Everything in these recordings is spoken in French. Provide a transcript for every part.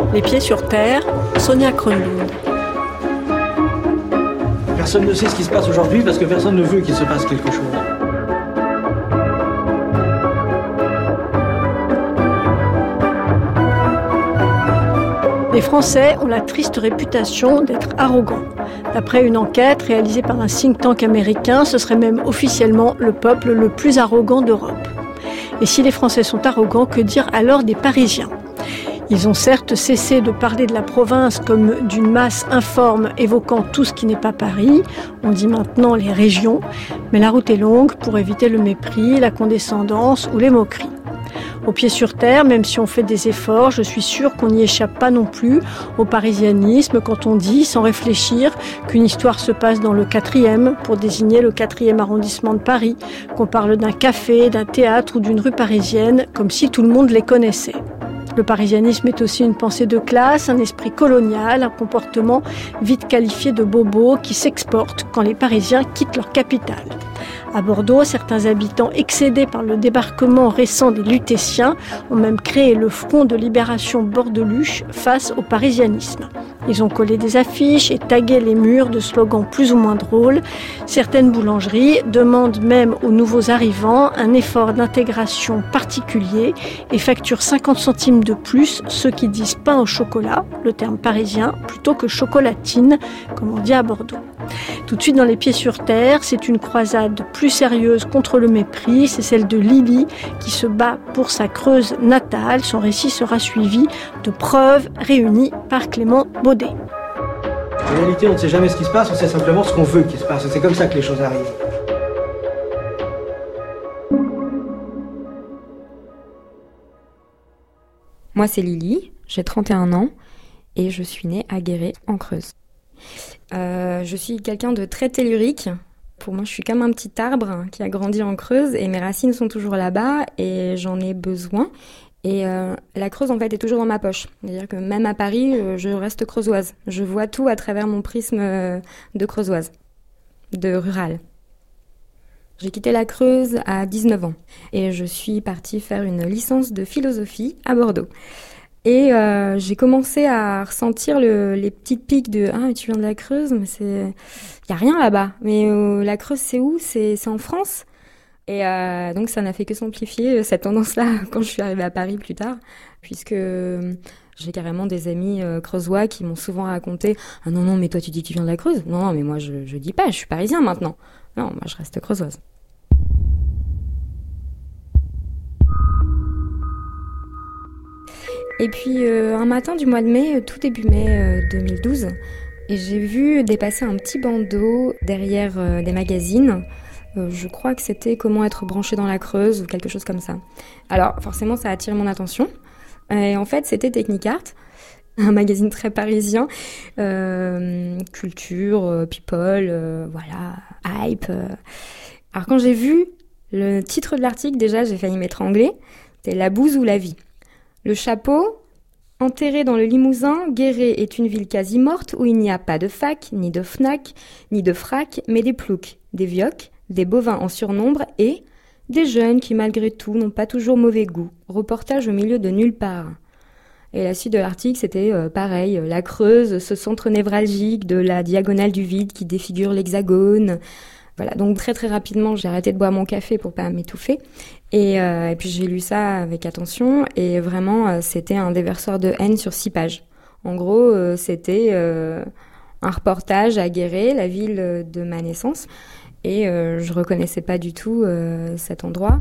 Les pieds sur terre, Sonia Kronlund. Personne ne sait ce qui se passe aujourd'hui parce que personne ne veut qu'il se passe quelque chose. Les Français ont la triste réputation d'être arrogants. D'après une enquête réalisée par un think tank américain, ce serait même officiellement le peuple le plus arrogant d'Europe. Et si les Français sont arrogants, que dire alors des Parisiens ? Ils ont certes cessé de parler de la province comme d'une masse informe évoquant tout ce qui n'est pas Paris. On dit maintenant les régions. Mais la route est longue pour éviter le mépris, la condescendance ou les moqueries. Au pied sur terre, même si on fait des efforts, je suis sûre qu'on n'y échappe pas non plus au parisianisme quand on dit, sans réfléchir, qu'une histoire se passe dans le 4e pour désigner le 4e arrondissement de Paris, qu'on parle d'un café, d'un théâtre ou d'une rue parisienne, comme si tout le monde les connaissait. Le parisianisme est aussi une pensée de classe, un esprit colonial, un comportement vite qualifié de bobo qui s'exporte quand les Parisiens quittent leur capitale. À Bordeaux, certains habitants excédés par le débarquement récent des Lutétiens ont même créé le Front de libération bordeluche face au parisianisme. Ils ont collé des affiches et tagué les murs de slogans plus ou moins drôles. Certaines boulangeries demandent même aux nouveaux arrivants un effort d'intégration particulier et facturent 50 centimes de plus ceux qui disent pain au chocolat, le terme parisien, plutôt que chocolatine, comme on dit à Bordeaux. Tout de suite dans les pieds sur terre, c'est une croisade plus sérieuse contre le mépris, c'est celle de Lily qui se bat pour sa Creuse natale. Son récit sera suivi de preuves réunies par Clément Baudet. En réalité, on ne sait jamais ce qui se passe, on sait simplement ce qu'on veut qu'il se passe. C'est comme ça que les choses arrivent. Moi, c'est Lily, j'ai 31 ans et je suis née à Guéret, en Creuse. Je suis quelqu'un de très tellurique. Pour moi, je suis comme un petit arbre qui a grandi en Creuse et mes racines sont toujours là-bas et j'en ai besoin. Et la Creuse, en fait, est toujours dans ma poche. C'est-à-dire que même à Paris, je reste creusoise. Je vois tout à travers mon prisme de creusoise, de rurale. J'ai quitté la Creuse à 19 ans et je suis partie faire une licence de philosophie à Bordeaux. Et j'ai commencé à ressentir les petites piques de « Ah, mais tu viens de la Creuse, mais il y a rien là-bas. Mais la Creuse, c'est où ? C'est en France ?» Et donc, ça n'a fait que s'amplifier cette tendance-là quand je suis arrivée à Paris plus tard, puisque j'ai carrément des amis creusois qui m'ont souvent raconté « Ah non, mais toi, tu dis que tu viens de la Creuse ? Non, mais moi, je dis pas, je suis parisien maintenant. Non, moi, je reste creusoise. » Et puis, un matin du mois de mai, tout début mai 2012, et j'ai vu dépasser un petit bandeau derrière des magazines. Je crois que c'était Comment être branché dans la Creuse ou quelque chose comme ça. Alors, forcément, ça a attiré mon attention. Et en fait, c'était Technicart, un magazine très parisien. Culture, people, voilà, hype. Alors, quand j'ai vu le titre de l'article, déjà, j'ai failli m'étrangler. C'était La bouse ou la vie. Le chapeau, enterré dans le Limousin, Guéret est une ville quasi morte où il n'y a pas de fac, ni de Fnac, ni de frac, mais des ploucs, des vioques, des bovins en surnombre et des jeunes qui malgré tout n'ont pas toujours mauvais goût. Reportage au milieu de nulle part. Et la suite de l'article, c'était pareil, la Creuse, ce centre névralgique de la diagonale du vide qui défigure l'hexagone. Voilà, donc très très rapidement, j'ai arrêté de boire mon café pour pas m'étouffer. Et puis j'ai lu ça avec attention et vraiment, c'était un déverseur de haine sur 6 pages. En gros, c'était un reportage à Guéret, la ville de ma naissance. Et je reconnaissais pas du tout cet endroit.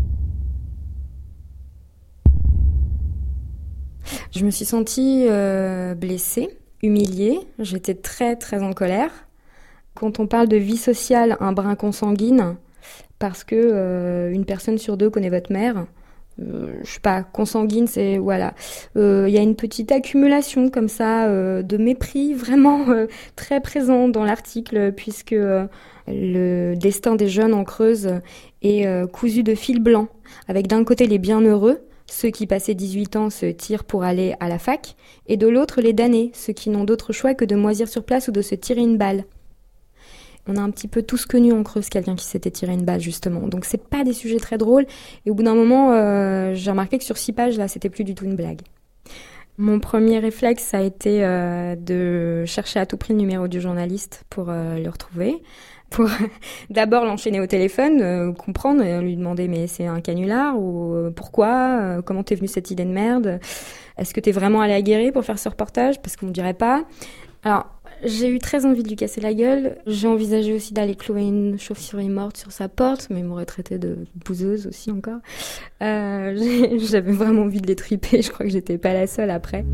Je me suis sentie blessée, humiliée. J'étais très très en colère. Quand on parle de vie sociale, un brin consanguine, parce que une personne sur 2 connaît votre mère, je sais pas, consanguine, c'est voilà. Il y a une petite accumulation comme ça de mépris vraiment très présent dans l'article, puisque le destin des jeunes en Creuse est cousu de fil blanc, avec d'un côté les bienheureux, ceux qui passaient 18 ans se tirent pour aller à la fac, et de l'autre les damnés, ceux qui n'ont d'autre choix que de moisir sur place ou de se tirer une balle. On a un petit peu tous connu en Creuse quelqu'un qui s'était tiré une balle, justement. Donc, c'est pas des sujets très drôles. Et au bout d'un moment, j'ai remarqué que sur 6 pages, là, c'était plus du tout une blague. Mon premier réflexe, ça a été de chercher à tout prix le numéro du journaliste pour le retrouver. Pour d'abord l'enchaîner au téléphone, comprendre, lui demander mais c'est un canular ou pourquoi, comment t'es venue cette idée de merde, est-ce que t'es vraiment allé à Guéret pour faire ce reportage, parce qu'on ne dirait pas. Alors j'ai eu très envie de lui casser la gueule, j'ai envisagé aussi d'aller clouer une chauve-souris morte sur sa porte, mais il m'aurait traité de bouseuse aussi encore. J'avais vraiment envie de les triper, je crois que j'étais pas la seule après.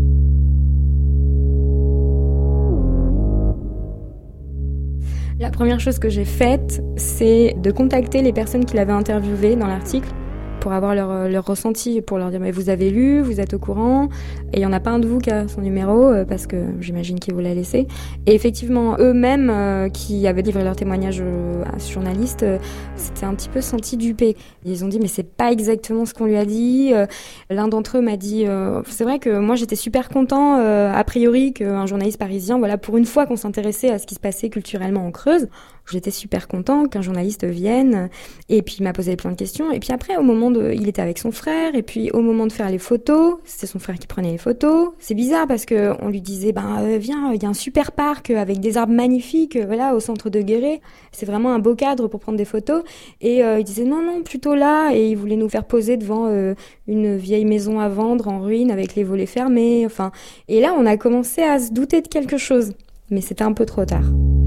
La première chose que j'ai faite, c'est de contacter les personnes qui l'avaient interviewé dans l'article pour avoir leur ressenti, pour leur dire mais vous avez lu, vous êtes au courant, et il n'y en a pas un de vous qui a son numéro, parce que j'imagine qu'ils vous l'a laissé. Et effectivement, eux-mêmes qui avaient livré leur témoignage à ce journaliste, s'étaient un petit peu sentis dupés. Ils ont dit mais c'est pas exactement ce qu'on lui a dit. L'un d'entre eux m'a dit c'est vrai que moi j'étais super content a priori qu'un journaliste parisien, voilà, pour une fois qu'on s'intéressait à ce qui se passait culturellement en Creuse. J'étais super content qu'un journaliste vienne, et puis il m'a posé plein de questions, et puis après il était avec son frère, et puis au moment de faire les photos, c'était son frère qui prenait les photos. C'est bizarre parce que on lui disait viens, il y a un super parc avec des arbres magnifiques, voilà, au centre de Guéret, c'est vraiment un beau cadre pour prendre des photos, et il disait non, plutôt là, et il voulait nous faire poser devant une vieille maison à vendre en ruine avec les volets fermés, enfin, et là on a commencé à se douter de quelque chose, mais c'était un peu trop tard.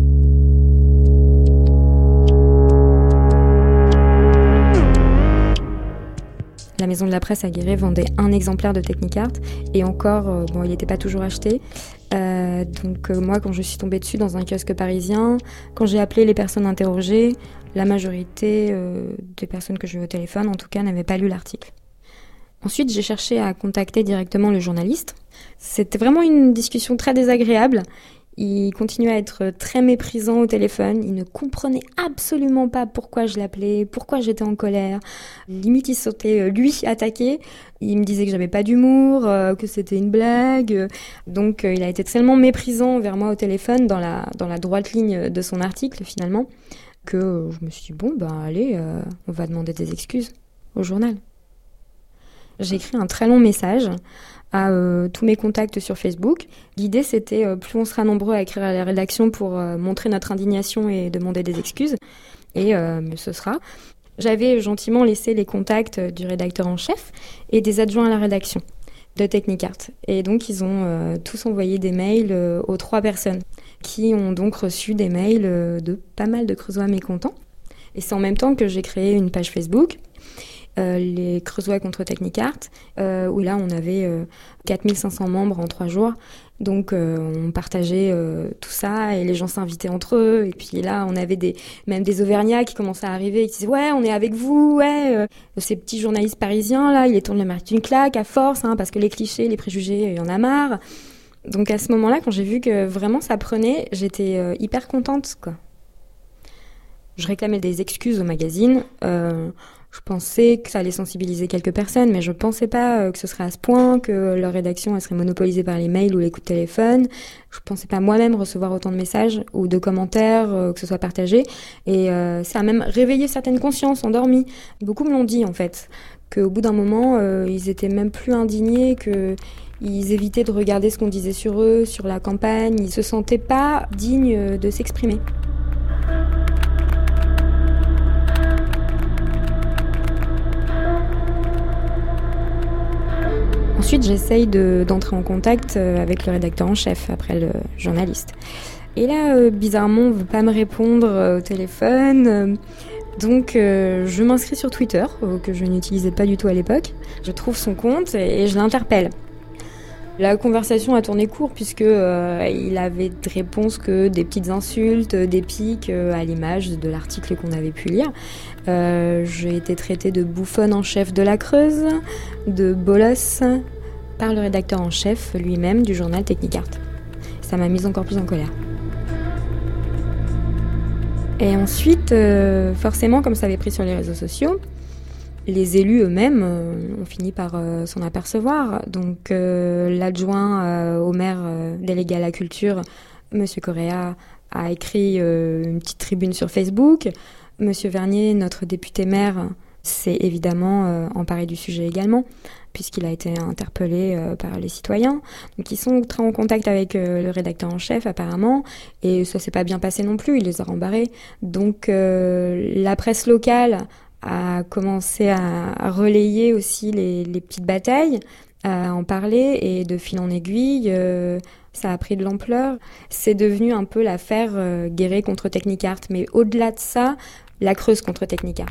La maison de la presse à Guéret vendait un exemplaire de Technicart, et encore, il n'était pas toujours acheté. Donc moi, quand je suis tombée dessus dans un kiosque parisien, quand j'ai appelé les personnes interrogées, la majorité des personnes que j'ai eues au téléphone, en tout cas, n'avaient pas lu l'article. Ensuite, j'ai cherché à contacter directement le journaliste. C'était vraiment une discussion très désagréable. Il continuait à être très méprisant au téléphone. Il ne comprenait absolument pas pourquoi je l'appelais, pourquoi j'étais en colère. Limite, il se sentait, lui, attaqué. Il me disait que j'avais pas d'humour, que c'était une blague. Donc, il a été tellement méprisant vers moi au téléphone, dans la droite ligne de son article, finalement, que je me suis dit, allez, on va demander des excuses au journal. J'ai écrit un très long message à tous mes contacts sur Facebook. L'idée, c'était plus on sera nombreux à écrire à la rédaction pour montrer notre indignation et demander des excuses, et ce sera. J'avais gentiment laissé les contacts du rédacteur en chef et des adjoints à la rédaction de Technicart. Et donc, ils ont tous envoyé des mails aux 3 personnes qui ont donc reçu des mails de pas mal de Creusois mécontents. Et c'est en même temps que j'ai créé une page Facebook, les Creusois contre Technicart, où là on avait 4500 membres en 3 jours. Donc on partageait tout ça, et les gens s'invitaient entre eux. Et puis là on avait même des Auvergnats qui commençaient à arriver et qui disaient ouais, on est avec vous, ouais. Ces petits journalistes parisiens là, ils les tournent le mérite d'une claque à force, parce que les clichés, les préjugés, il y en a marre. Donc à ce moment-là, quand j'ai vu que vraiment ça prenait, j'étais hyper contente, quoi. Je réclamais des excuses au magazine. Je pensais que ça allait sensibiliser quelques personnes, mais je pensais pas que ce serait à ce point, que leur rédaction elle serait monopolisée par les mails ou les coups de téléphone. Je pensais pas moi-même recevoir autant de messages ou de commentaires, que ce soit partagé. Et ça a même réveillé certaines consciences endormies. Beaucoup me l'ont dit, en fait, qu'au bout d'un moment, ils étaient même plus indignés, qu'ils évitaient de regarder ce qu'on disait sur eux, sur la campagne. Ils se sentaient pas dignes de s'exprimer. Ensuite, j'essaye d'entrer en contact avec le rédacteur en chef, après le journaliste. Et là, bizarrement, on ne veut pas me répondre au téléphone. Donc, je m'inscris sur Twitter, que je n'utilisais pas du tout à l'époque. Je trouve son compte et je l'interpelle. La conversation a tourné court, puisque il avait de réponses que des petites insultes, des piques, à l'image de l'article qu'on avait pu lire. J'ai été traitée de bouffonne en chef de la Creuse, de bolosse, par le rédacteur en chef lui-même du journal Technicart. Ça m'a mise encore plus en colère. Et ensuite, forcément, comme ça avait pris sur les réseaux sociaux, les élus eux-mêmes ont fini par s'en apercevoir. Donc l'adjoint au maire délégué à la culture, Monsieur Correa, a écrit une petite tribune sur Facebook. Monsieur Vernier, notre député maire, s'est évidemment emparé du sujet également. puisqu'il a été interpellé par les citoyens. Donc ils sont très en contact avec le rédacteur en chef apparemment, et ça s'est pas bien passé non plus, il les a rembarrés. Donc la presse locale a commencé à relayer aussi les petites batailles, à en parler, et de fil en aiguille, ça a pris de l'ampleur. C'est devenu un peu l'affaire Guéret contre Technicart, mais au-delà de ça, la Creuse contre Technicart.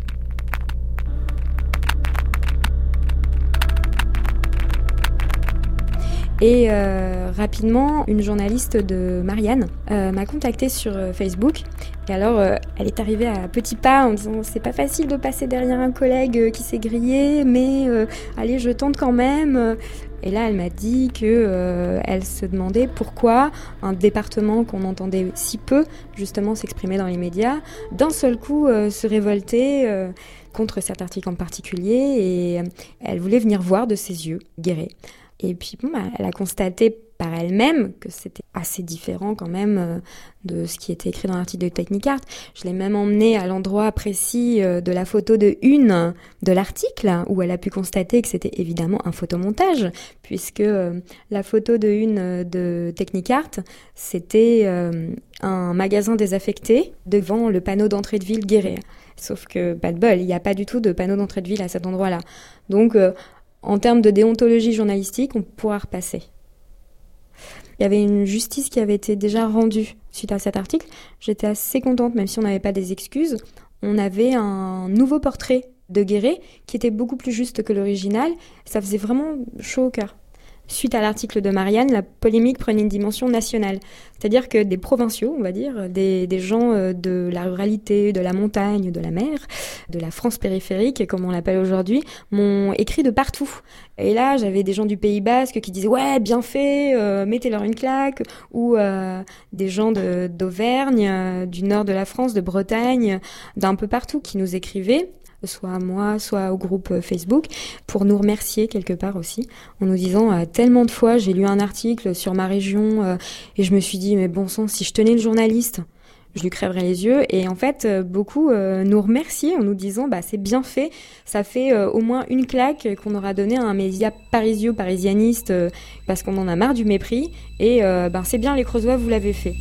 Et rapidement, une journaliste de Marianne m'a contactée sur Facebook. Et alors, elle est arrivée à petits pas en disant « C'est pas facile de passer derrière un collègue qui s'est grillé, mais allez, je tente quand même ». Et là, elle m'a dit que elle se demandait pourquoi un département qu'on entendait si peu, justement, s'exprimer dans les médias, d'un seul coup se révoltait contre cet article en particulier. Et elle voulait venir voir de ses yeux Guéret. Et puis, elle a constaté par elle-même que c'était assez différent quand même de ce qui était écrit dans l'article de Technicart. Je l'ai même emmenée à l'endroit précis de la photo de une de l'article, où elle a pu constater que c'était évidemment un photomontage, puisque la photo de une de Technicart, c'était un magasin désaffecté devant le panneau d'entrée de ville Guéret. Sauf que, pas de bol, il n'y a pas du tout de panneau d'entrée de ville à cet endroit-là. Donc, en termes de déontologie journalistique, on pourra repasser. Il y avait une justice qui avait été déjà rendue suite à cet article. J'étais assez contente, même si on n'avait pas des excuses. On avait un nouveau portrait de Guéret qui était beaucoup plus juste que l'original. Ça faisait vraiment chaud au cœur. Suite à l'article de Marianne, la polémique prenait une dimension nationale. C'est-à-dire que des provinciaux, on va dire, des gens de la ruralité, de la montagne, de la mer, de la France périphérique, comme on l'appelle aujourd'hui, m'ont écrit de partout. Et là, j'avais des gens du Pays Basque qui disaient « Ouais, bien fait, mettez-leur une claque », ou des gens d'Auvergne, du nord de la France, de Bretagne, d'un peu partout qui nous écrivaient, soit à moi, soit au groupe Facebook, pour nous remercier quelque part aussi, en nous disant tellement de fois j'ai lu un article sur ma région et je me suis dit mais bon sang, si je tenais le journaliste, je lui crèverais les yeux. Et en fait, beaucoup nous remerciaient en nous disant c'est bien fait, ça fait au moins une claque qu'on aura donnée à un média parisianiste parce qu'on en a marre du mépris, et c'est bien les Creusois, vous l'avez fait.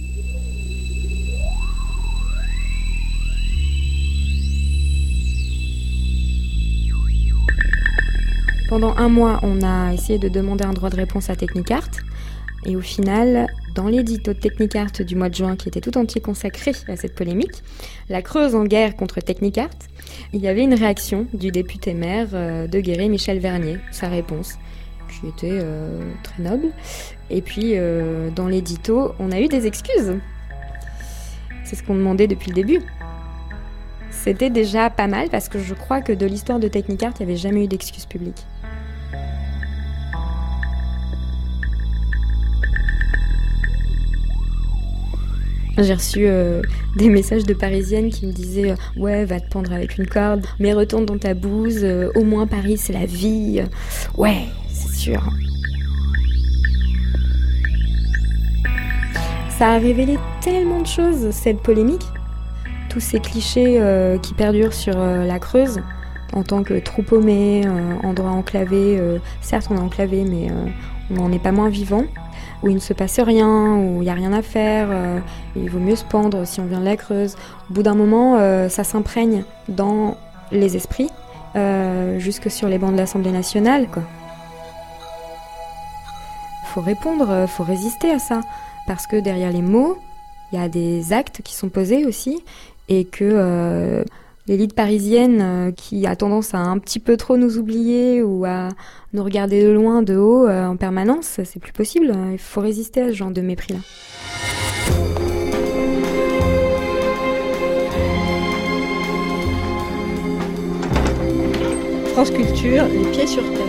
Pendant 1 mois, on a essayé de demander un droit de réponse à Technicart. Et au final, dans l'édito de Technicart du mois de juin, qui était tout entier consacré à cette polémique, la Creuse en guerre contre Technicart, il y avait une réaction du député maire de Guéret, Michel Vernier, sa réponse, qui était très noble. Et puis, dans l'édito, on a eu des excuses. C'est ce qu'on demandait depuis le début. C'était déjà pas mal, parce que je crois que de l'histoire de Technicart, il n'y avait jamais eu d'excuses publiques. J'ai reçu des messages de Parisiennes qui me disaient « Ouais, va te pendre avec une corde, mais retourne dans ta bouse, au moins Paris, c'est la vie. Ouais, c'est sûr. » Ça a révélé tellement de choses, cette polémique. Tous ces clichés qui perdurent sur la Creuse, en tant que trou paumé, endroit enclavé. Certes, on est enclavé, mais on n'en est pas moins vivant. Où il ne se passe rien, où il n'y a rien à faire, il vaut mieux se pendre si on vient de la Creuse. Au bout d'un moment, ça s'imprègne dans les esprits, jusque sur les bancs de l'Assemblée nationale, quoi. Faut répondre, faut résister à ça, parce que derrière les mots, il y a des actes qui sont posés aussi, et que l'élite parisienne qui a tendance à un petit peu trop nous oublier ou à nous regarder de loin, de haut, en permanence, c'est plus possible. Il faut résister à ce genre de mépris-là. France Culture, les pieds sur terre.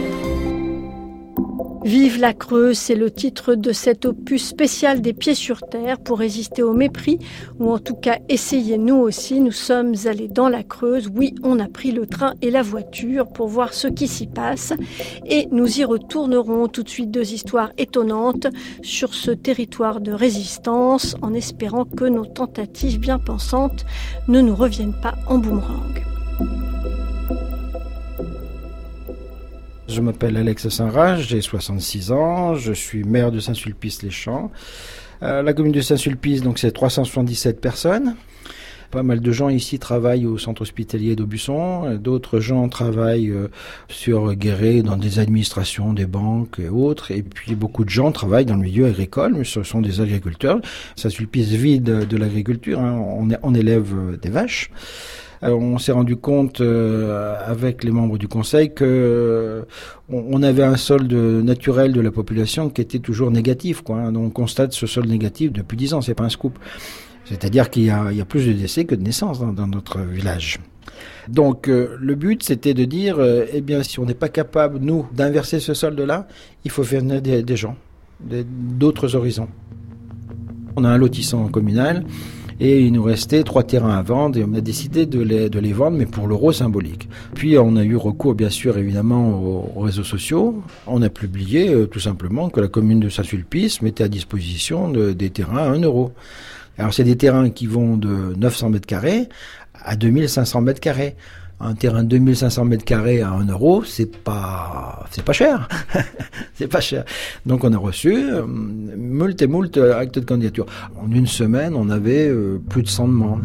Vive la Creuse, c'est le titre de cet opus spécial des pieds sur terre pour résister au mépris, ou en tout cas essayer nous aussi. Nous sommes allés dans la Creuse, oui, on a pris le train et la voiture pour voir ce qui s'y passe, et nous y retournerons tout de suite. 2 histoires étonnantes sur ce territoire de résistance, en espérant que nos tentatives bien pensantes ne nous reviennent pas en boomerang. Je m'appelle Alex Saint-Rage, j'ai 66 ans, je suis maire de Saint-Sulpice-les-Champs. La commune de Saint-Sulpice, donc c'est 377 personnes. Pas mal de gens ici travaillent au centre hospitalier d'Aubusson. D'autres gens travaillent sur Guéret dans des administrations, des banques et autres. Et puis beaucoup de gens travaillent dans le milieu agricole, mais ce sont des agriculteurs. Saint-Sulpice vit de l'agriculture, hein. On élève des vaches. Alors, on s'est rendu compte avec les membres du conseil que on avait un solde naturel de la population qui était toujours négatif, quoi, hein. Donc on constate ce solde négatif depuis 10 ans, c'est pas un scoop. C'est-à-dire qu'il y a plus de décès que de naissances dans notre village. Donc le but, c'était de dire, eh bien, si on n'est pas capable, nous, d'inverser ce solde-là, il faut faire venir des gens, d'autres horizons. On a un lotissant communal et il nous restait 3 terrains à vendre et on a décidé de les vendre, mais pour l'euro symbolique. Puis on a eu recours, bien sûr, évidemment, aux réseaux sociaux. On a publié tout simplement que la commune de Saint-Sulpice mettait à disposition des terrains à 1 euro. Alors, c'est des terrains qui vont de 900 mètres carrés à 2500 mètres carrés. Un terrain de 2500 mètres carrés à 1 euro, c'est pas cher. C'est pas cher. Donc, on a reçu moult actes de candidature. En une semaine, on avait plus de 100 demandes.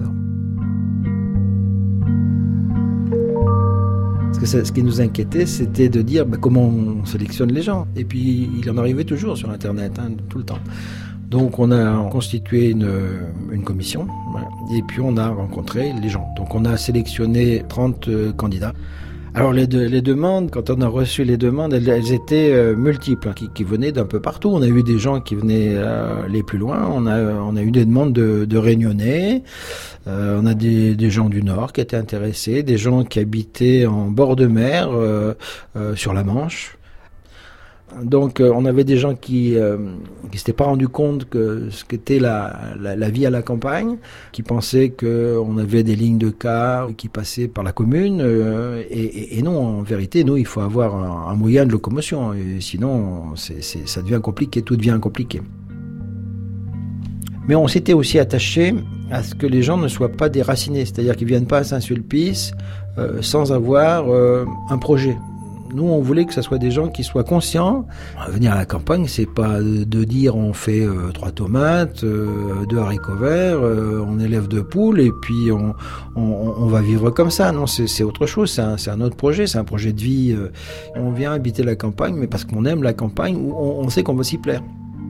Parce que ce qui nous inquiétait, c'était de dire comment on sélectionne les gens. Et puis, il en arrivait toujours sur Internet, hein, tout le temps. Donc on a constitué une commission, voilà, et puis on a rencontré les gens. Donc on a sélectionné 30 candidats. Alors les demandes, quand on a reçu les demandes, elles étaient multiples, qui venaient d'un peu partout. On a eu des gens qui venaient les plus loin, on a eu des demandes de Réunionnais, on a des gens du Nord qui étaient intéressés, des gens qui habitaient en bord de mer, sur la Manche. Donc on avait des gens qui s'étaient pas rendus compte que ce qu'était la vie à la campagne, qui pensaient qu'on avait des lignes de car qui passaient par la commune, et non, en vérité, nous, il faut avoir un moyen de locomotion, et sinon ça devient compliqué, tout devient compliqué. Mais on s'était aussi attaché à ce que les gens ne soient pas déracinés, c'est-à-dire qu'ils viennent pas à Saint-Sulpice sans avoir un projet. Nous, on voulait que ce soit des gens qui soient conscients. Venir à la campagne, c'est pas de dire on fait 3 tomates, 2 haricots verts, on élève 2 poules et puis on va vivre comme ça. Non, c'est autre chose, c'est un autre projet, c'est un projet de vie. On vient habiter la campagne, mais parce qu'on aime la campagne, on sait qu'on va s'y plaire.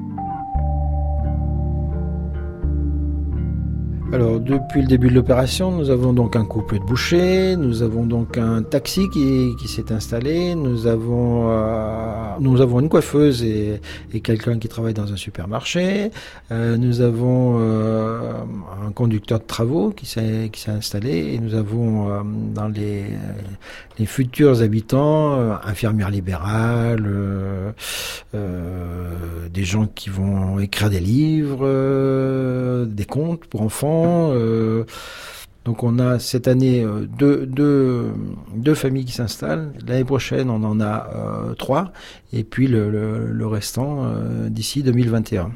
Alors, depuis le début de l'opération, nous avons donc un couple de bouchers, nous avons donc un taxi qui s'est installé, nous avons une coiffeuse et quelqu'un qui travaille dans un supermarché, nous avons un conducteur de travaux qui s'est installé, et nous avons dans les futurs habitants, infirmières libérales, des gens qui vont écrire des livres, des contes pour enfants. Donc on a cette année deux familles qui s'installent. L'année prochaine, on en a 3, et puis le restant d'ici 2021.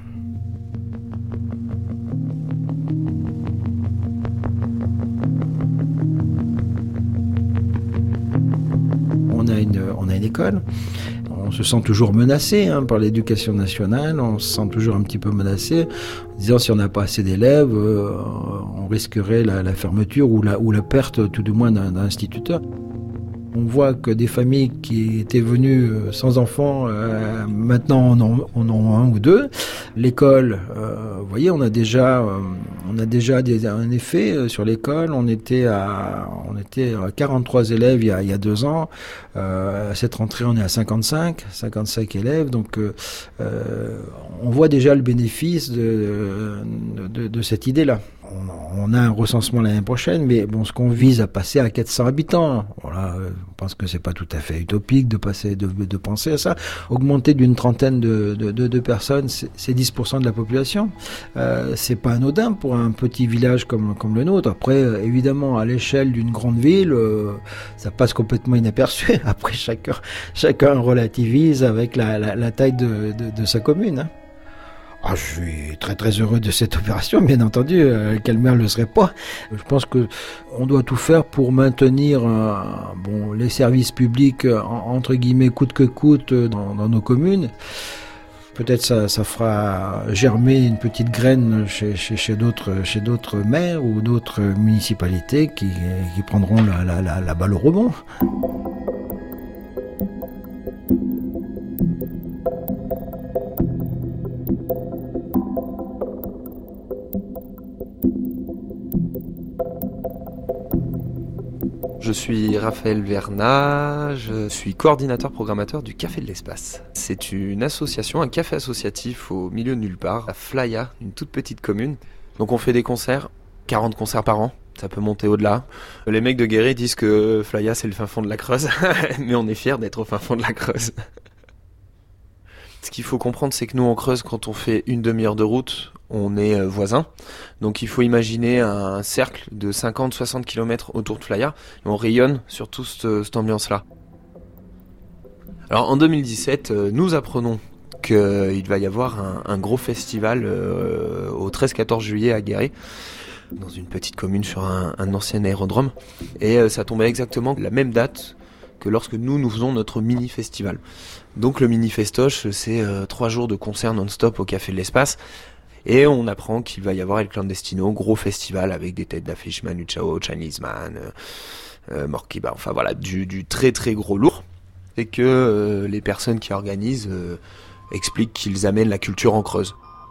On a une école. On se sent toujours menacé par l'éducation nationale, on se sent toujours un petit peu menacé, en disant si on n'a pas assez d'élèves, on risquerait la fermeture ou la perte tout du moins d'un instituteur. On voit que des familles qui étaient venues sans enfants, maintenant en ont 1 ou 2. L'école, vous voyez, on a déjà un effet sur l'école. On était à 43 élèves il y a 2 ans. À cette rentrée, on est à 55 élèves. Donc, on voit déjà le bénéfice de cette idée-là. On a un recensement l'année prochaine, mais bon, ce qu'on vise à passer à 400 habitants. Voilà, je pense que c'est pas tout à fait utopique de penser à ça. Augmenter d'une 30aine de personnes, c'est 10% de la population. C'est pas anodin pour un petit village comme le nôtre. Après, évidemment, à l'échelle d'une grande ville, ça passe complètement inaperçu. Après, chacun relativise avec la taille de sa commune, hein. Je suis très très heureux de cette opération, bien entendu. Quel maire ne le serait pas? Je pense que on doit tout faire pour maintenir les services publics entre guillemets coûte que coûte dans nos communes. Peut-être ça fera germer une petite graine chez d'autres maires ou d'autres municipalités qui prendront la balle au rebond. Je suis Raphaël Vernat, je suis coordinateur programmateur du Café de l'Espace. C'est une association, un café associatif au milieu de nulle part, à Flaya, une toute petite commune. Donc on fait des concerts, 40 concerts par an, ça peut monter au-delà. Les mecs de Guéret disent que Flaya c'est le fin fond de la Creuse, mais on est fiers d'être au fin fond de la Creuse. Ce qu'il faut comprendre, c'est que nous en Creuse, quand on fait une demi-heure de route, on est voisins. Donc il faut imaginer un cercle de 50-60 km autour de Flaya. Et on rayonne sur toute cette ambiance-là. Alors en 2017, nous apprenons qu'il va y avoir un gros festival au 13-14 juillet à Guéret, dans une petite commune sur un ancien aérodrome. Et ça tombait exactement la même date que lorsque nous faisons notre mini-festival. Donc le mini-festoche, c'est 3 jours de concert non-stop au Café de l'Espace. Et on apprend qu'il va y avoir El Clandestino, gros festival avec des têtes d'affiche, Manu Chao, Chinese Man, Morkiba, enfin voilà, du très très gros lourd. Et que les personnes qui organisent expliquent qu'ils amènent la culture en Creuse.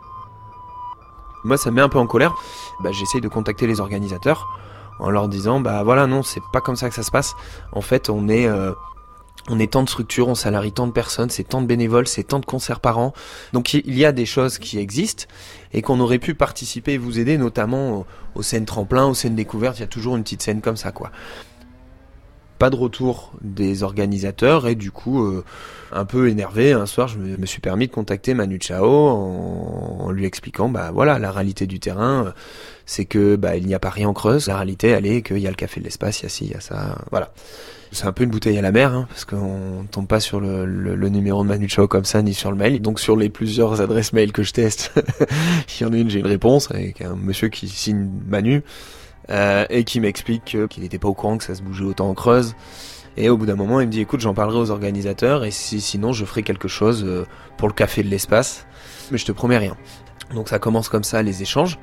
Moi ça me met un peu en colère, j'essaye de contacter les organisateurs en leur disant non, c'est pas comme ça que ça se passe. En fait on est tant de structures, on salarie tant de personnes, c'est tant de bénévoles, c'est tant de concerts par an. Donc il y a des choses qui existent et qu'on aurait pu participer et vous aider, notamment aux scènes tremplins, aux scènes découvertes. Il y a toujours une petite scène comme ça, quoi. Pas de retour des organisateurs et du coup, un peu énervé, un soir, je me suis permis de contacter Manu Chao en lui expliquant, la réalité du terrain, c'est que il n'y a pas rien en Creuse. La réalité, elle est qu'il y a le Café de l'Espace, il y a ci, il y a ça, voilà. C'est un peu une bouteille à la mer, parce qu'on tombe pas sur le numéro de Manu Chao comme ça, ni sur le mail. Donc sur les plusieurs adresses mail que je teste, il y en a une, j'ai une réponse avec un monsieur qui signe Manu, et qui m'explique qu'il n'était pas au courant que ça se bougeait autant en Creuse. Et au bout d'un moment, il me dit, écoute, j'en parlerai aux organisateurs, et sinon je ferai quelque chose pour le Café de l'Espace, mais je te promets rien. Donc ça commence comme ça, les échanges.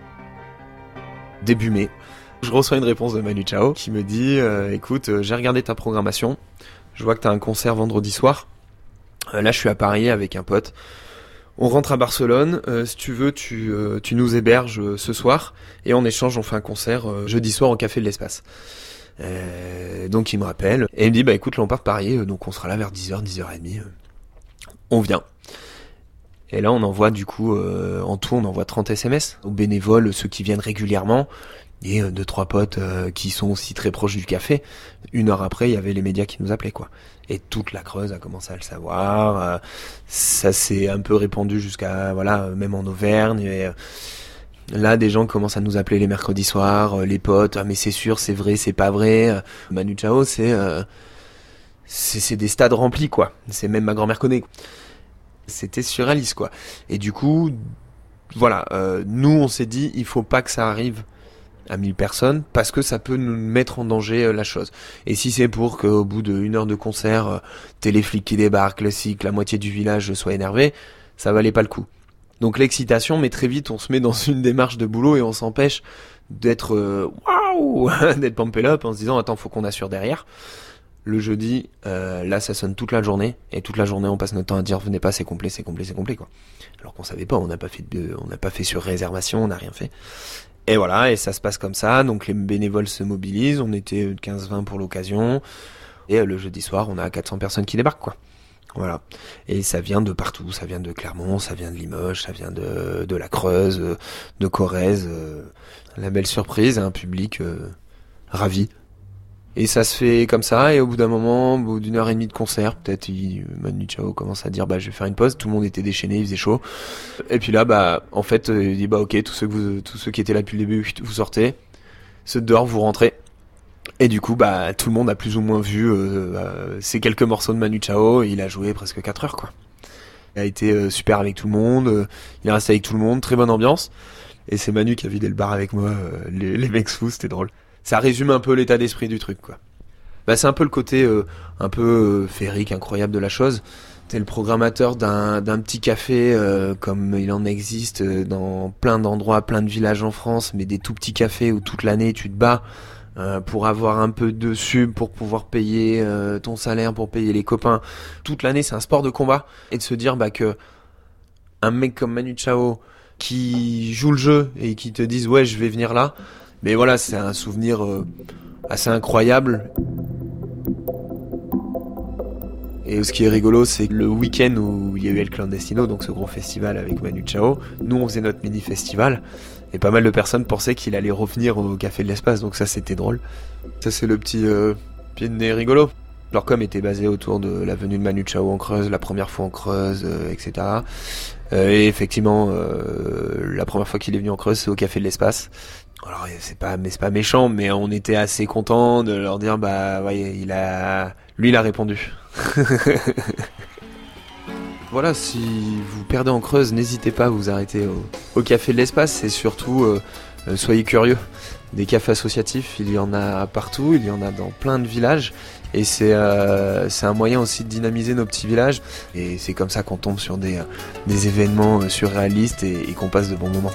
Début mai, je reçois une réponse de Manu Chao qui me dit écoute, j'ai regardé ta programmation, je vois que t'as un concert vendredi soir. Là, je suis à Paris avec un pote. On rentre à Barcelone. Si tu veux, tu nous héberges ce soir et en échange, on fait un concert jeudi soir au Café de l'Espace. Donc il me rappelle et il me dit écoute, là on part de Paris, donc on sera là vers 10h, 10h30. On vient. Et là, on envoie du coup, en tout, on envoie 30 SMS aux bénévoles, ceux qui viennent régulièrement, et 2-3 potes qui sont aussi très proches du café. 1 heure après, il y avait les médias qui nous appelaient, quoi. Et toute la Creuse a commencé à le savoir. Ça s'est un peu répandu jusqu'à, même en Auvergne. Et, là, des gens commencent à nous appeler les mercredis soirs, les potes. Ah, mais c'est sûr, c'est vrai, c'est pas vrai. Manu Chao, c'est des stades remplis, quoi. C'est même ma grand-mère connaît. C'était surréaliste, quoi. Et du coup, nous on s'est dit, il faut pas que ça arrive à 1000 personnes, parce que ça peut nous mettre en danger la chose. Et si c'est pour qu'au bout d'1 heure de concert, t'aies les flics qui débarquent, le cycle, la moitié du village soit énervé, ça valait pas le coup. Donc l'excitation, mais très vite on se met dans une démarche de boulot et on s'empêche d'être waouh, d'être pumpé up en se disant attends, faut qu'on assure derrière. Le jeudi, là ça sonne toute la journée, et toute la journée on passe notre temps à dire venez pas, c'est complet quoi. Alors qu'on savait pas, on n'a pas fait sur réservation, on n'a rien fait. Et voilà, et ça se passe comme ça, donc les bénévoles se mobilisent, on était 15-20 pour l'occasion, et le jeudi soir on a 400 personnes qui débarquent, quoi. Voilà. Et ça vient de partout, ça vient de Clermont, ça vient de Limoges, ça vient de la Creuse, de Corrèze. La belle surprise, un public ravi. Et ça se fait comme ça, et au bout d'un moment, au bout d'1 heure et demie de concert, peut-être Manu Chao commence à dire je vais faire une pause, tout le monde était déchaîné, il faisait chaud. Et puis là, en fait, il dit ok, tous ceux qui étaient là depuis le début, vous sortez, ceux de dehors, vous rentrez. Et du coup, tout le monde a plus ou moins vu ces quelques morceaux de Manu Chao, et il a joué presque 4 heures, quoi. Il a été super avec tout le monde, il est resté avec tout le monde, très bonne ambiance. Et c'est Manu qui a vidé le bar avec moi, les mecs fous, c'était drôle. Ça résume un peu l'état d'esprit du truc, quoi. Bah, c'est un peu le côté un peu féerique, incroyable de la chose. T'es le programmateur d'un petit café comme il en existe dans plein d'endroits, plein de villages en France, mais des tout petits cafés où toute l'année tu te bats pour avoir un peu de sub, pour pouvoir payer ton salaire, pour payer les copains. Toute l'année, c'est un sport de combat. Et de se dire que un mec comme Manu Chao qui joue le jeu et qui te dise ouais, je vais venir là, mais voilà, c'est un souvenir assez incroyable. Et ce qui est rigolo, c'est que le week-end où il y a eu El Clandestino, donc ce gros festival avec Manu Chao, nous on faisait notre mini-festival, et pas mal de personnes pensaient qu'il allait revenir au Café de l'Espace, donc ça c'était drôle. Ça c'est le petit pied de nez rigolo. Leur com était basé autour de la venue de Manu Chao en Creuse, la première fois en Creuse, etc. Et effectivement, la première fois qu'il est venu en Creuse, c'est au Café de l'Espace. Alors c'est pas méchant, mais on était assez contents de leur dire ouais, il a répondu. Voilà, si vous perdez en Creuse, n'hésitez pas à vous arrêter au Café de l'Espace. C'est surtout soyez curieux. Des cafés associatifs, il y en a partout, il y en a dans plein de villages. Et c'est un moyen aussi de dynamiser nos petits villages. Et c'est comme ça qu'on tombe sur des événements surréalistes et qu'on passe de bons moments.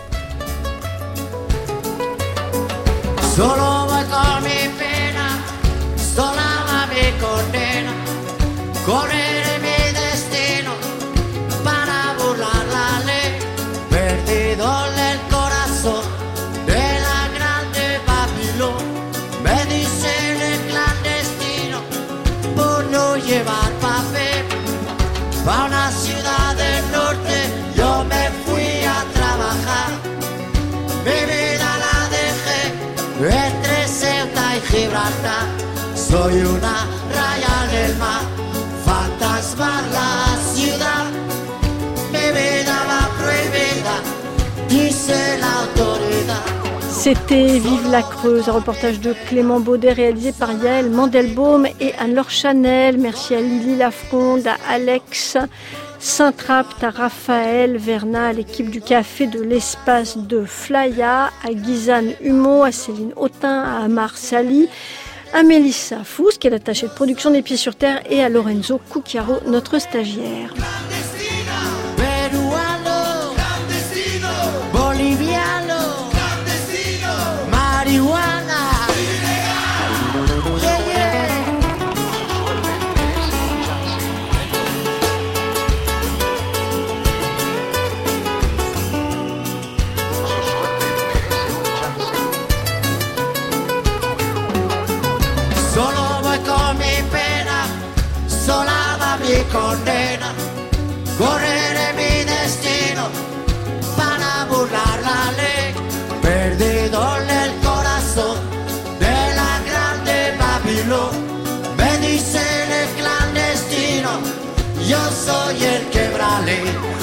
Solo voy con mi pena, sola va mi condena, correré mi destino para burlar la ley, perdido en el corazón de la grande Babilón, me dicen el clandestino por no llevar papel, pa' una ciudad del norte yo me fui a trabajar, mi vida la dejé entre Ceuta y Gibraltar, soy una raya en el mar, fantasma la ciudad, mi vida va prohibida, dice la autoridad. C'était Vive la Creuse, un reportage de Clément Baudet réalisé par Yael Mandelbaum et Anne-Laure Chanel. Merci à Lily Lafronde, à Alex Saint-Trapt, à Raphaël Verna, à l'équipe du Café de l'Espace de Flaya, à Gizane Humeau, à Céline Autin, à Amar Sali, à Mélissa Fous, qui est l'attachée de production des Pieds sur Terre, et à Lorenzo Cucchiaro, notre stagiaire. Peruano, clandestino, boliviano, clandestino, marihuana, ilegal, yeah, yeah. Solo voy con mi pena, sola va mi condena, correré mi destino para burlar la ley, perdido en el corazón de la grande Babilón, me dicen el clandestino, yo soy el quebrale.